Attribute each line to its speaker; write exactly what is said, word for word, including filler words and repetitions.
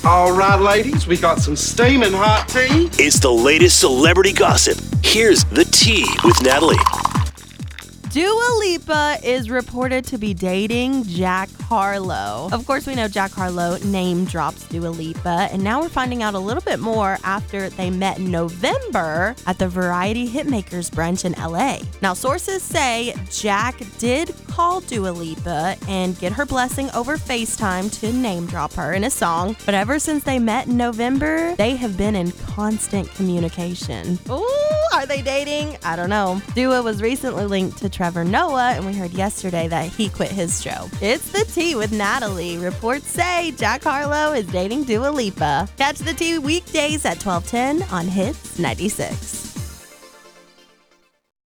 Speaker 1: All right, ladies, we got some steaming hot tea.
Speaker 2: It's the latest celebrity gossip. Here's the tea with Natalie.
Speaker 3: Dua Lipa is reported to be dating Jack Harlow. Of course, we know Jack Harlow name drops Dua Lipa, and now we're finding out a little bit more after they met in November at the Variety Hitmakers brunch in L A. Now, sources say Jack did call Dua Lipa and get her blessing over FaceTime to name drop her in a song, but ever since they met in November, they have been in constant communication. Ooh, are they dating? I don't know. Dua was recently linked to Trevor Noah, and we heard yesterday that he quit his show. It's the tea with Natalie. Reports say Jack Harlow is dating Dua Lipa. Catch the tea weekdays at twelve ten on Hits ninety-six.